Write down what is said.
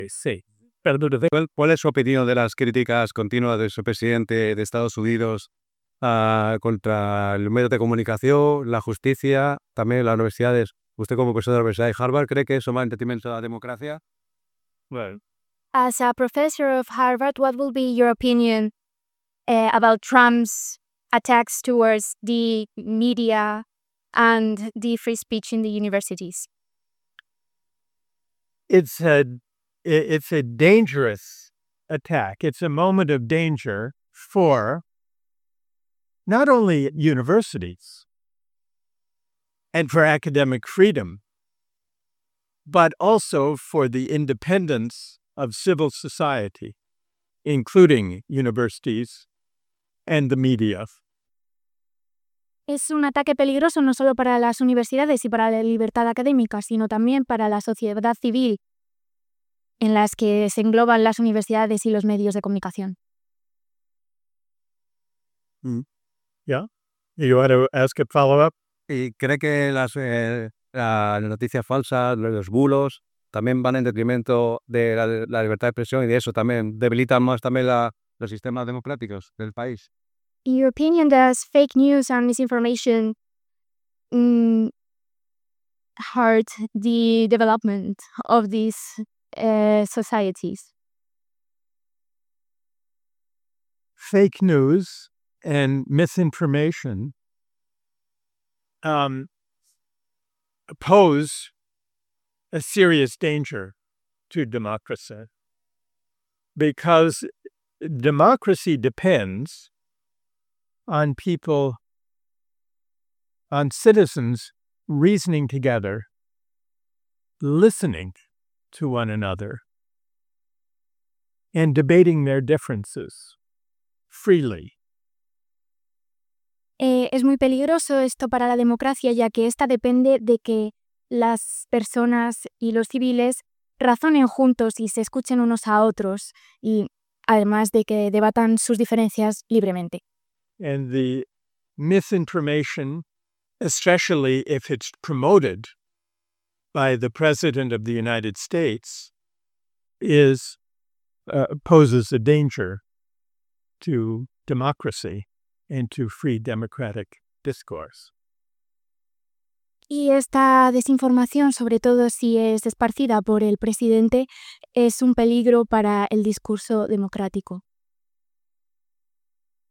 Sí. ¿Cuál es su opinión de las críticas continuas de su presidente de Estados Unidos contra los medios de comunicación, la justicia, también las universidades? Usted como profesor de la Universidad de Harvard, ¿cree que eso va en detrimento de la democracia? Well, as a professor of Harvard, what will be your opinion about Trump's attacks towards the media and the free speech in the universities? It's a dangerous attack. It's a moment of danger for not only universities and for academic freedom, but also for the independence of civil society, including universities and the media. Es un ataque peligroso no solo para las universidades y para la libertad académica, sino también para la sociedad civil, en las que se engloban las universidades y los medios de comunicación. Yeah? You want to ask a follow-up? ¿Y cree que las noticias falsas, los bulos, también van en detrimento de la libertad de expresión y de eso también debilitan más también los sistemas democráticos del país? In your opinion, does fake news and misinformation hurt the development of these societies? Fake news and misinformation pose a serious danger to democracy, because democracy depends on people, on citizens reasoning together, listening to one another, and debating their differences freely. Es muy peligroso esto para la democracia, ya que esta depende de que las personas y los civiles razonen juntos y se escuchen unos a otros, y además de que debatan sus diferencias libremente. And the misinformation, especially if it's promoted by the President of the United States, poses a danger to democracy and to free democratic discourse. Y esta desinformación, sobre todo si es esparcida por el presidente, es un peligro para el discurso democrático.